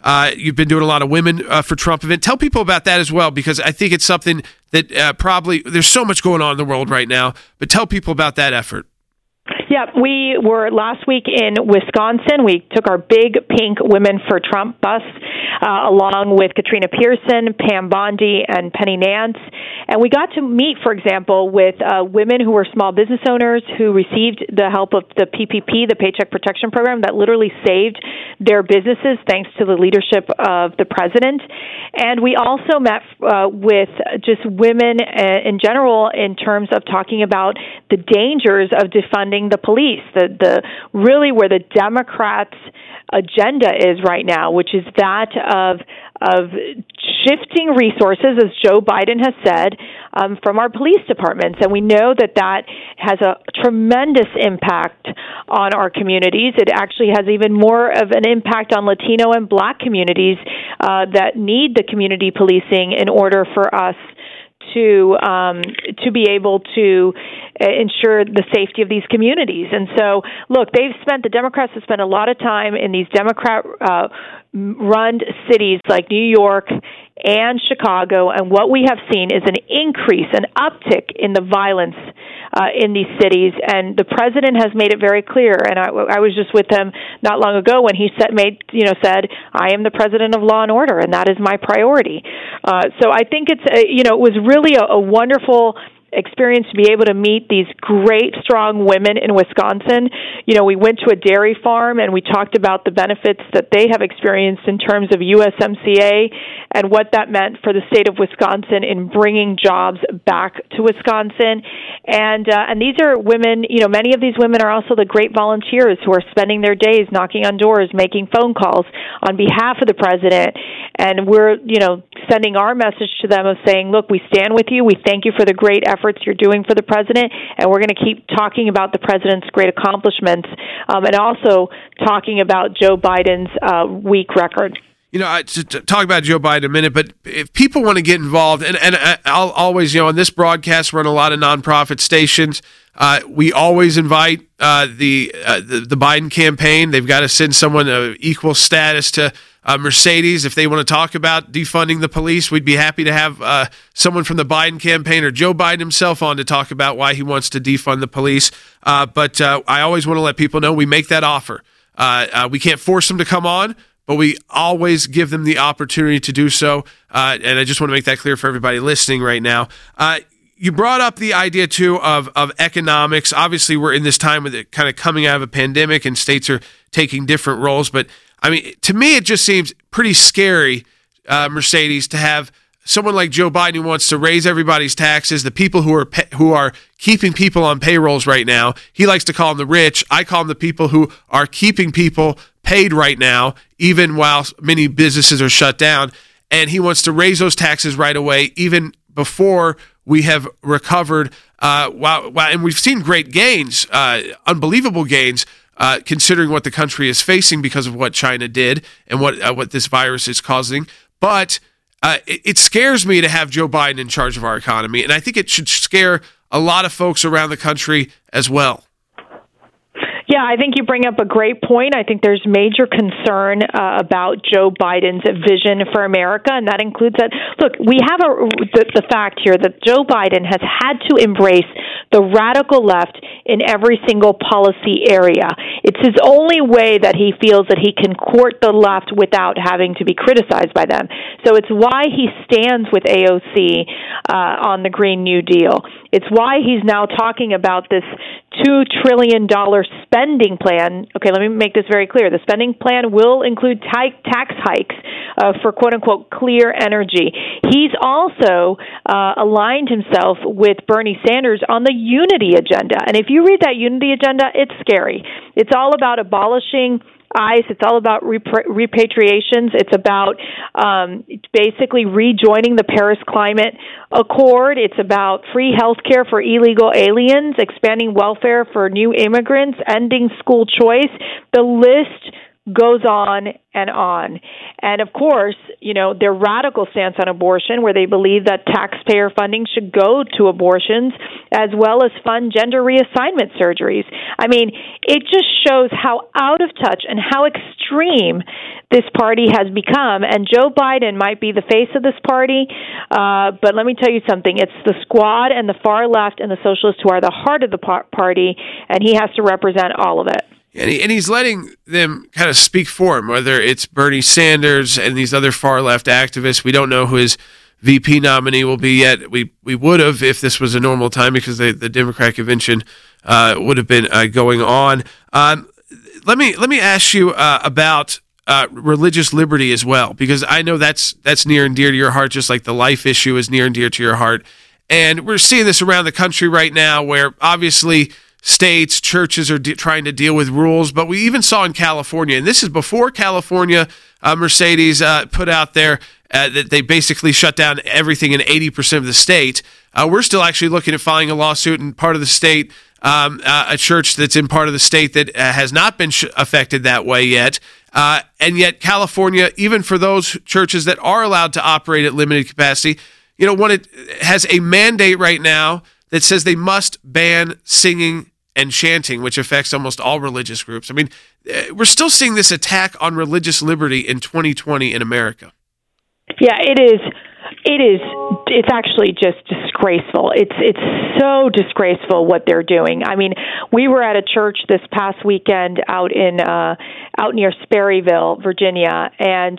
You've been doing a lot of Women for Trump event. Tell people about that as well, because I think it's something that probably there's so much going on in the world right now. But tell people about that effort. Yeah, we were last week in Wisconsin. We took our big pink Women for Trump bus along with Katrina Pearson, Pam Bondi, and Penny Nance. And we got to meet, for example, with women who were small business owners who received the help of the PPP, the Paycheck Protection Program, that literally saved their businesses thanks to the leadership of the president. And we also met with just women in general in terms of talking about the dangers of defunding the police, the really where the Democrats' agenda is right now, which is that of shifting resources, as Joe Biden has said, from our police departments. And we know that that has a tremendous impact on our communities. It actually has even more of an impact on Latino and Black communities that need the community policing in order for us to be able to ensure the safety of these communities. And so, look, the Democrats have spent a lot of time in these Democrat-run cities like New York and Chicago, and what we have seen is an increase, an uptick in the violence in these cities. And the president has made it very clear, and I was just with him not long ago when he said, I am the president of law and order, and that is my priority. So I think it was really a wonderful experience to be able to meet these great, strong women in Wisconsin. We went to a dairy farm and we talked about the benefits that they have experienced in terms of USMCA and what that meant for the state of Wisconsin in bringing jobs back to Wisconsin. And these are women, many of these women are also the great volunteers who are spending their days knocking on doors, making phone calls on behalf of the president. And we're, sending our message to them of saying, look, we stand with you. We thank you for the great efforts you're doing for the president. And we're going to keep talking about the president's great accomplishments and also talking about Joe Biden's weak record. To talk about Joe Biden in a minute, but if people want to get involved, and I'll always, on this broadcast, run a lot of nonprofit stations. We always invite the Biden campaign. They've got to send someone of equal status to Mercedes. If they want to talk about defunding the police, we'd be happy to have someone from the Biden campaign or Joe Biden himself on to talk about why he wants to defund the police. But I always want to let people know we make that offer. We can't force them to come on, but we always give them the opportunity to do so. And I just want to make that clear for everybody listening right now. You brought up the idea, too, of economics. Obviously, we're in this time with it kind of coming out of a pandemic and states are taking different roles. But, to me, it just seems pretty scary, Mercedes, to have someone like Joe Biden who wants to raise everybody's taxes, the people who are keeping people on payrolls right now. He likes to call them the rich. I call them the people who are keeping people paid right now, even while many businesses are shut down. And he wants to raise those taxes right away, even before we have recovered. And we've seen great gains, unbelievable gains, considering what the country is facing because of what China did and what this virus is causing. But it scares me to have Joe Biden in charge of our economy, and I think it should scare a lot of folks around the country as well. Yeah, I think you bring up a great point. I think there's major concern about Joe Biden's vision for America, and that includes that. Look, we have the fact here that Joe Biden has had to embrace the radical left in every single policy area. It's his only way that he feels that he can court the left without having to be criticized by them. So it's why he stands with AOC on the Green New Deal. It's why he's now talking about this $2 trillion spending plan. Okay, let me make this very clear. The spending plan will include tax hikes for quote-unquote clear energy. He's also aligned himself with Bernie Sanders on the unity agenda. And if you read that unity agenda, it's scary. It's all about abolishing ICE. It's all about repatriations. It's about basically rejoining the Paris Climate Accord. It's about free health care for illegal aliens, expanding welfare for new immigrants, ending school choice. The list goes on and on. And of course, their radical stance on abortion, where they believe that taxpayer funding should go to abortions, as well as fund gender reassignment surgeries. I mean, it just shows how out of touch and how extreme this party has become. And Joe Biden might be the face of this party, but let me tell you something. It's the squad and the far left and the socialists who are the heart of the party, and he has to represent all of it. And he's letting them kind of speak for him, whether it's Bernie Sanders and these other far-left activists. We don't know who his VP nominee will be yet. We would have if this was a normal time, because the Democratic convention would have been going on. Let me ask you about religious liberty as well, because I know that's near and dear to your heart, just like the life issue is near and dear to your heart. And we're seeing this around the country right now, where obviously states, churches are trying to deal with rules, but we even saw in California, and this is before California, Mercedes put out there that they basically shut down everything in 80% of the state. We're still actually looking at filing a lawsuit in part of the state, a church that's in part of the state that has not been affected that way yet. And yet California, even for those churches that are allowed to operate at limited capacity, when it has a mandate right now that says they must ban singing and chanting, which affects almost all religious groups. I mean, we're still seeing this attack on religious liberty in 2020 in America. Yeah, it is. It's actually just disgraceful. It's so disgraceful what they're doing. I mean, we were at a church this past weekend out near Sperryville, Virginia, and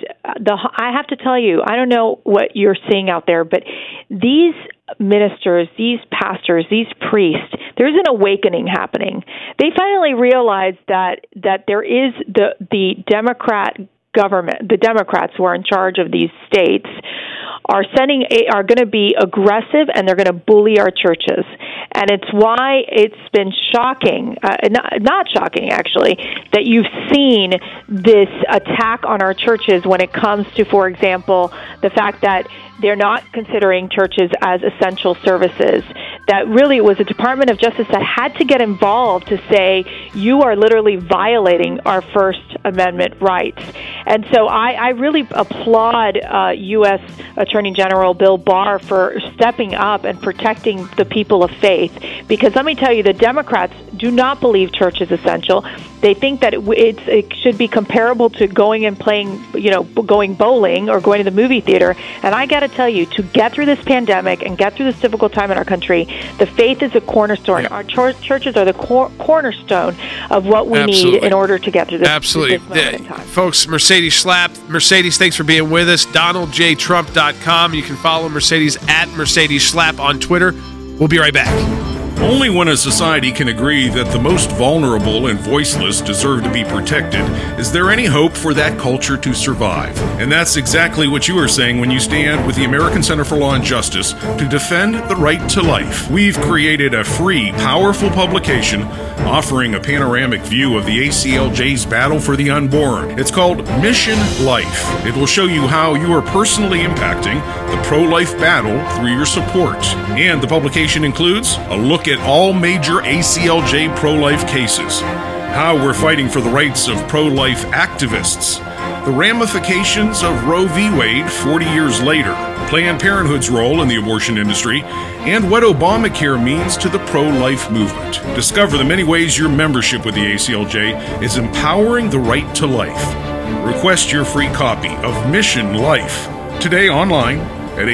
I have to tell you, I don't know what you're seeing out there, but these ministers, these pastors, these priests, there's an awakening happening. They finally realized that there is the Democrat government, the Democrats who are in charge of these states, are going to be aggressive, and they're going to bully our churches. And it's why it's been shocking, not shocking actually, that you've seen this attack on our churches when it comes to, for example, the fact that they're not considering churches as essential services. That really was a Department of Justice that had to get involved to say, you are literally violating our First Amendment rights. And so I really applaud U.S. Attorney General Bill Barr for stepping up and protecting the people of faith. Because let me tell you, the Democrats do not believe church is essential. They think that it should be comparable to going and playing, going bowling or going to the movie theater. And I got to tell you, to get through this pandemic and get through this difficult time in our country, the faith is a cornerstone. Yeah. Our churches are the cornerstone of what we need in order to get through this. Absolutely. This moment in time. Folks, Mercedes Schlapp. Mercedes, thanks for being with us. DonaldJTrump.com. You can follow Mercedes at Mercedes Schlapp on Twitter. We'll be right back. Only when a society can agree that the most vulnerable and voiceless deserve to be protected is there any hope for that culture to survive. And that's exactly what you are saying when you stand with the American Center for Law and Justice to defend the right to life. We've created a free, powerful publication offering a panoramic view of the ACLJ's battle for the unborn. It's called Mission Life. It will show you how you are personally impacting the pro-life battle through your support. And the publication includes a look at all major ACLJ pro-life cases, how we're fighting for the rights of pro-life activists, the ramifications of Roe v. Wade 40 years later, Planned Parenthood's role in the abortion industry, and what Obamacare means to the pro-life movement. Discover the many ways your membership with the ACLJ is empowering the right to life. Request your free copy of Mission Life today online at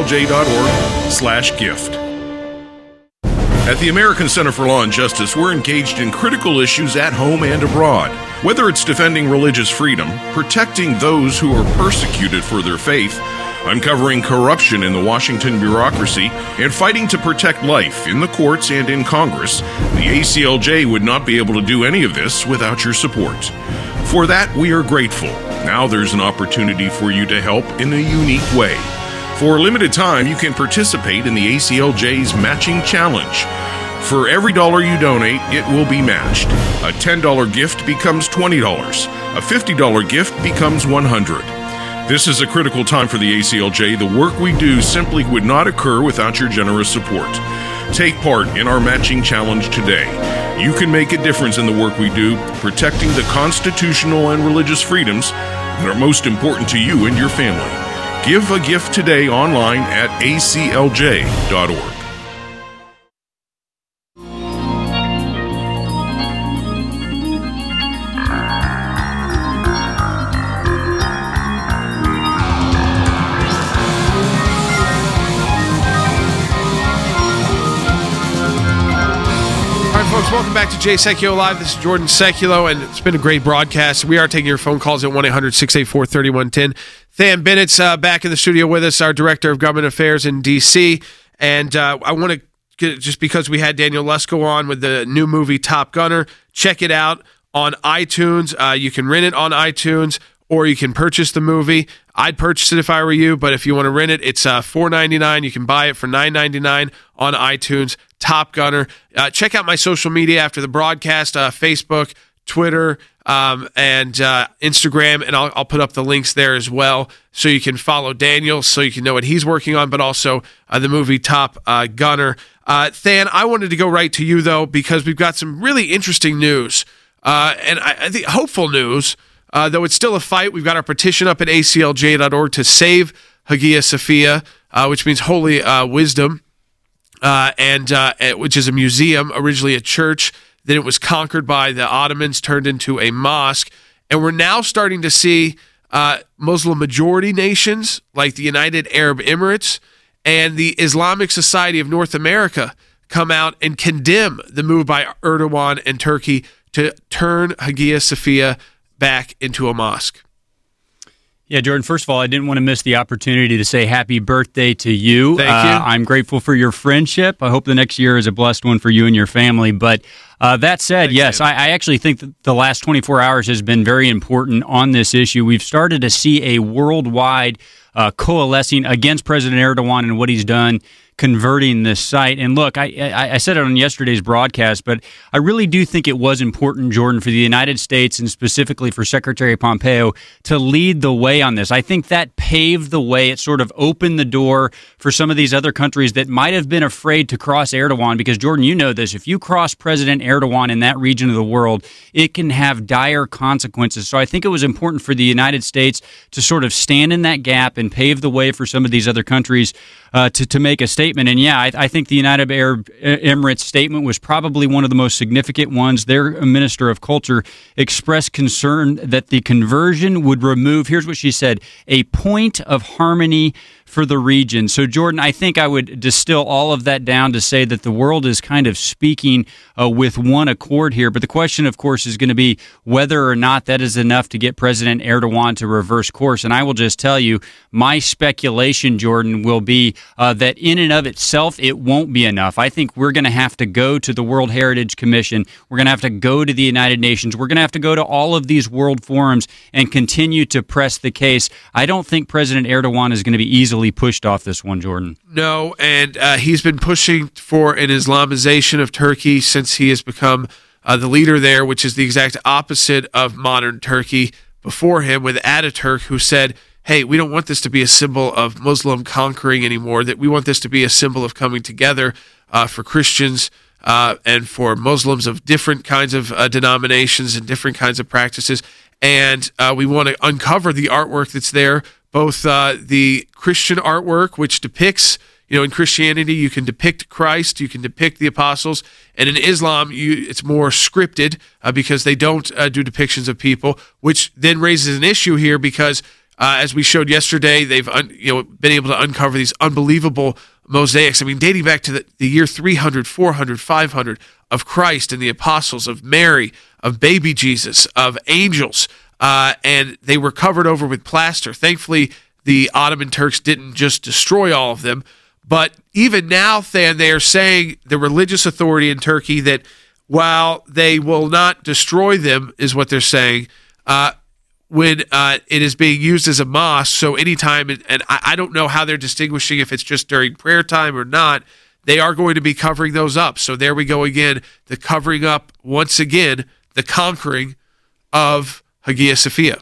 aclj.org/gift. At the American Center for Law and Justice, we're engaged in critical issues at home and abroad. Whether it's defending religious freedom, protecting those who are persecuted for their faith, uncovering corruption in the Washington bureaucracy, and fighting to protect life in the courts and in Congress, the ACLJ would not be able to do any of this without your support. For that, we are grateful. Now there's an opportunity for you to help in a unique way. For a limited time, you can participate in the ACLJ's Matching Challenge. For every dollar you donate, it will be matched. A $10 gift becomes $20. A $50 gift becomes $100. This is a critical time for the ACLJ. The work we do simply would not occur without your generous support. Take part in our Matching Challenge today. You can make a difference in the work we do, protecting the constitutional and religious freedoms that are most important to you and your family. Give a gift today online at aclj.org. folks, welcome back to Jay Sekulow Live. This is Jordan Sekulow, and it's been a great broadcast. We are taking your phone calls at 1-800-684-3110. Than Bennett's back in the studio with us, our Director of Government Affairs in D.C., and I want to, just because we had Daniel Lesko on with the new movie Top Gunner, check it out on iTunes. You can rent it on iTunes, or you can purchase the movie. I'd purchase it if I were you, but if you want to rent it, it's $4.99. You can buy it for $9.99 on iTunes. Top Gunner. Check out my social media after the broadcast, Facebook, Twitter, and Instagram, and I'll put up the links there as well, so you can follow Daniel, so you can know what he's working on, but also the movie Top Gunner. Than, I wanted to go right to you, though, because we've got some really interesting news, and I think hopeful news, though it's still a fight. We've got our petition up at aclj.org to save Hagia Sophia, which means Holy Wisdom, and which is a museum, originally a church. Then it was conquered by the Ottomans, turned into a mosque. And we're now starting to see Muslim majority nations like the United Arab Emirates and the Islamic Society of North America come out and condemn the move by Erdogan and Turkey to turn Hagia Sophia back into a mosque. Yeah, Jordan, first of all, I didn't want to miss the opportunity to say happy birthday to you. Thank you. I'm grateful for your friendship. I hope the next year is a blessed one for you and your family. But that said, yes, I actually think that the last 24 hours has been very important on this issue. We've started to see a worldwide coalescing against President Erdogan and what he's done converting this site. And look, I said it on yesterday's broadcast, but I really do think it was important, Jordan, for the United States and specifically for Secretary Pompeo to lead the way on this. I think that paved the way. It sort of opened the door for some of these other countries that might have been afraid to cross Erdogan, because, Jordan, you know this, if you cross President Erdogan in that region of the world, it can have dire consequences. So I think it was important for the United States to sort of stand in that gap and pave the way for some of these other countries to make a statement. And yeah, I think the United Arab Emirates statement was probably one of the most significant ones. Their Minister of Culture expressed concern that the conversion would remove, here's what she said, a point of harmony for the region. So, Jordan, I think I would distill all of that down to say that the world is kind of speaking with one accord here. But the question, of course, is going to be whether or not that is enough to get President Erdogan to reverse course. And I will just tell you, my speculation, Jordan, will be that in and of itself, it won't be enough. I think we're going to have to go to the World Heritage Commission. We're going to have to go to the United Nations. We're going to have to go to all of these world forums and continue to press the case. I don't think President Erdogan is going to be easily pushed off this one, Jordan. No, and he's been pushing for an Islamization of Turkey since he has become the leader there, which is the exact opposite of modern Turkey before him, with Ataturk, who said, hey, we don't want this to be a symbol of Muslim conquering anymore, that we want this to be a symbol of coming together for Christians and for Muslims of different kinds of denominations and different kinds of practices. And we want to uncover the artwork that's there, both the Christian artwork, which depicts, in Christianity, you can depict Christ, you can depict the apostles, and in Islam, it's more scripted because they don't do depictions of people, which then raises an issue here because, as we showed yesterday, they've been able to uncover these unbelievable mosaics. I mean, dating back to the year 300, 400, 500 of Christ and the apostles, of Mary, of baby Jesus, of angels, and they were covered over with plaster. Thankfully, the Ottoman Turks didn't just destroy all of them, but even now, Than, they are saying, the religious authority in Turkey, that while they will not destroy them, is what they're saying, when it is being used as a mosque, so anytime, and I don't know how they're distinguishing if it's just during prayer time or not, they are going to be covering those up. So there we go again, the covering up, once again, the conquering of Hagia Sophia.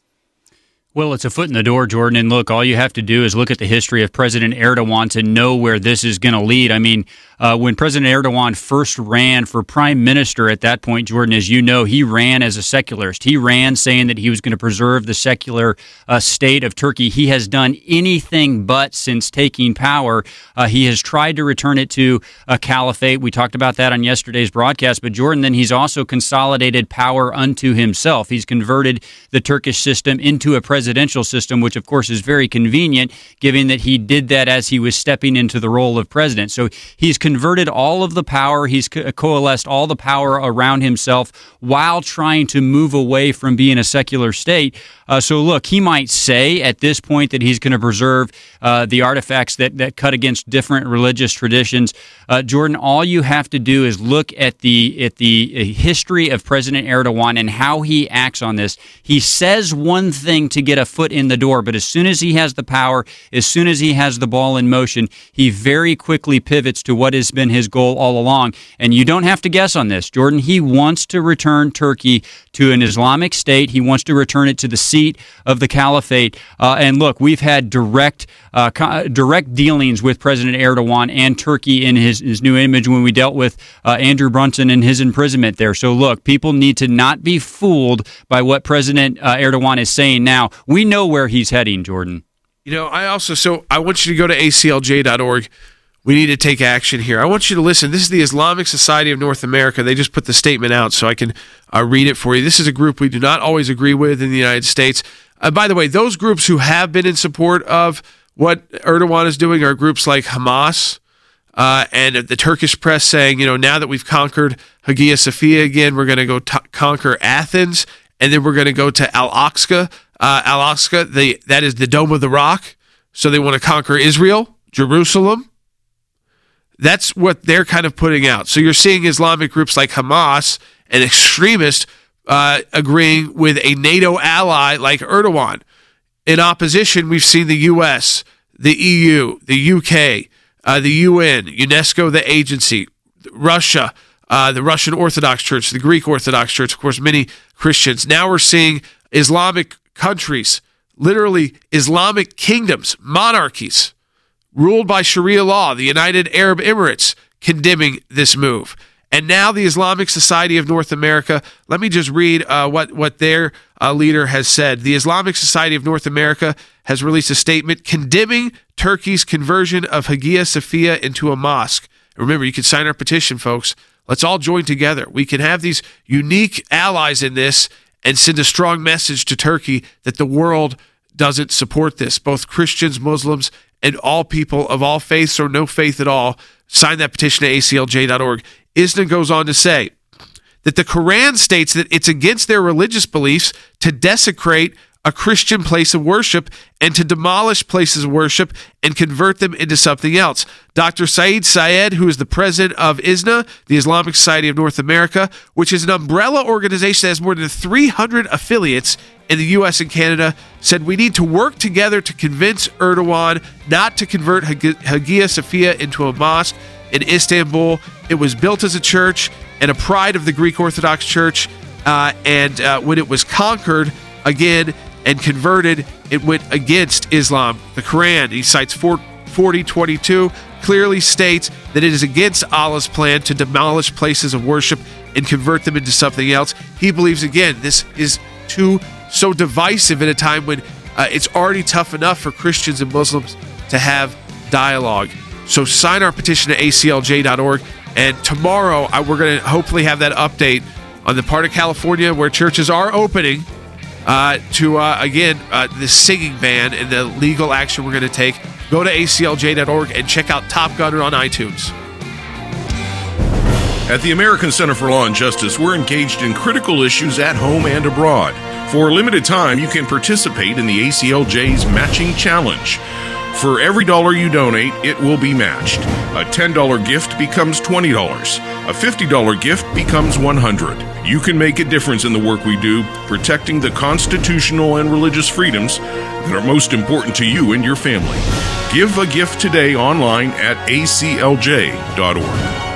Well, it's a foot in the door, Jordan. And look, all you have to do is look at the history of President Erdogan to know where this is going to lead. I mean, when President Erdogan first ran for prime minister at that point, Jordan, as you know, he ran as a secularist. He ran saying that he was going to preserve the secular state of Turkey. He has done anything but since taking power. He has tried to return it to a caliphate. We talked about that on yesterday's broadcast. But, Jordan, then he's also consolidated power unto himself. He's converted the Turkish system into a presidential presidential system, which of course is very convenient, given that he did that as he was stepping into the role of president. So he's converted all of the power, he's coalesced all the power around himself while trying to move away from being a secular state. So look, he might say at this point that he's going to preserve the artifacts that cut against different religious traditions. Jordan, all you have to do is look at the history of President Erdogan and how he acts on this. He says one thing to get a foot in the door, but as soon as he has the power, as soon as he has the ball in motion, he very quickly pivots to what has been his goal all along. And you don't have to guess on this, Jordan. He wants to return Turkey to an Islamic state. He wants to return it to the seat of the caliphate. And look, we've had direct dealings with President Erdogan and Turkey in his new image when we dealt with Andrew Brunson and his imprisonment there. So look, people need to not be fooled by what President Erdogan is saying now. We know where he's heading, Jordan. I want you to go to aclj.org. We need to take action here. I want you to listen. This is the Islamic Society of North America. They just put the statement out so I can read it for you. This is a group we do not always agree with in the United States. By the way, those groups who have been in support of what Erdogan is doing are groups like Hamas and the Turkish press saying, now that we've conquered Hagia Sophia again, we're going to go conquer Athens, and then we're going to go to Al-Aqsa. Al-Aqsa, that is the Dome of the Rock. So they want to conquer Israel, Jerusalem. That's what they're kind of putting out. So you're seeing Islamic groups like Hamas and extremists agreeing with a NATO ally like Erdogan. In opposition, we've seen the U.S., the EU, the U.K., the UN, UNESCO, the agency, Russia, the Russian Orthodox Church, the Greek Orthodox Church, of course, many Christians. Now we're seeing Islamic countries, literally Islamic kingdoms, monarchies, ruled by Sharia law, the United Arab Emirates, condemning this move. And now the Islamic Society of North America, let me just read what their leader has said. The Islamic Society of North America has released a statement condemning Turkey's conversion of Hagia Sophia into a mosque. Remember, you can sign our petition, folks. Let's all join together. We can have these unique allies in this and send a strong message to Turkey that the world doesn't support this. Both Christians, Muslims, and all people of all faiths or no faith at all, sign that petition at aclj.org. ISNA goes on to say that the Quran states that it's against their religious beliefs to desecrate a Christian place of worship and to demolish places of worship and convert them into something else. Dr. Saeed Sayed, who is the president of ISNA, the Islamic Society of North America, which is an umbrella organization that has more than 300 affiliates in the U.S. and Canada, said we need to work together to convince Erdogan not to convert Hagia Sophia into a mosque in Istanbul. It was built as a church and a pride of the Greek Orthodox Church, and when it was conquered again and converted, it went against Islam. The Quran, he cites 40:22, clearly states that it is against Allah's plan to demolish places of worship and convert them into something else. He believes, again, this is so divisive at a time when it's already tough enough for Christians and Muslims to have dialogue. So sign our petition at aclj.org, and tomorrow we're going to hopefully have that update on the part of California where churches are opening the singing ban and the legal action we're going to take. Go to aclj.org and check out Top Gunner on iTunes. At the American Center for Law and Justice, we're engaged in critical issues at home and abroad. For a limited time, you can participate in the ACLJ's Matching Challenge. For every dollar you donate, it will be matched. A $10 gift becomes $20. A $50 gift becomes $100. You can make a difference in the work we do, protecting the constitutional and religious freedoms that are most important to you and your family. Give a gift today online at aclj.org.